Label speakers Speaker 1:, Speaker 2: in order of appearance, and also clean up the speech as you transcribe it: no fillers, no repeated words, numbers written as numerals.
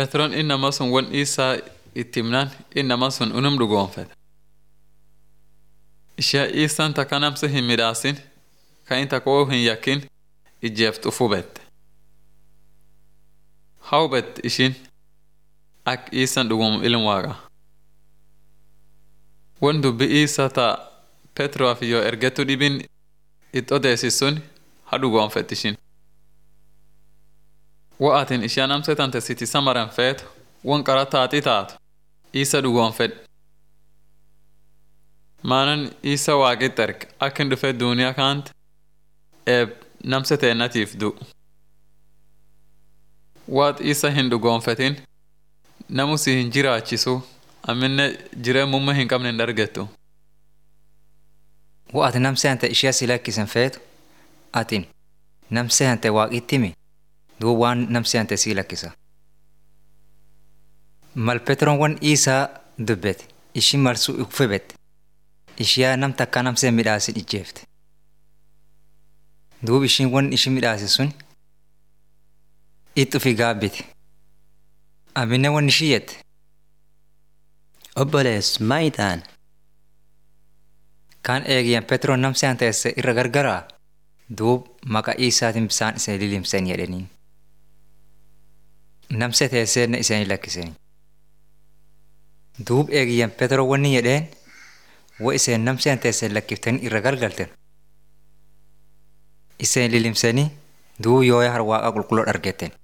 Speaker 1: Petron inama sun wan Isa itimnan inama sun unum dhugoonfete. Ishee Isaan takka namsa hin midhaasin kan inni takka hin yakkin ijjeeftu hubette. Haa hubette ishiin akka Isaan dhuguma ilma Waaqaa. Wan dubbi Isaa ta'a Petroof yoo ergetu dhibin itti odeessis sun haa dhugoonfette ishiin. Wa'atin ishee namsa tante siti samaran feetu wan qara taati taatu Isa dhugoonfedhe. Maanan Isa Waaqitti erge akka hin dhufe duuniyaa kaante namsa teennatiif du'u. Waat Isa hin dhugoonfetin namu si hin jiraachisu amminne jireemummaa hin qabne hin argettu.
Speaker 2: Wa'ati namsa hante ishee si lakkisen feetu atin namsa hante Waaqitti himi duuba waan namsa hante si lakkisa. Mal Petroon wan Isaa dubbete ishii marsuu ufebette ishiyaa nam takka namsee midhaasin ijjeefte. Duub ishiin wan ishii midhaase sun itti ufi gaabbite. Amminne wan ishii jette.
Speaker 3: Obbolees maayitaan?
Speaker 2: Kaan eegiyyan Petroon namsee hanteesse irra gargaraa duub maqaa Isaatiin bisaan iseen lilimseen jedhaniin. Namsee teesseenne iseen lakkiseen. Duub eegiyyan Petroo wanni jedheen wa iseen namsee hanteesseen lakkiftanii irra gargalten. Iseen lilimsanii duub yooya har Waaqa qulqulloo argetten.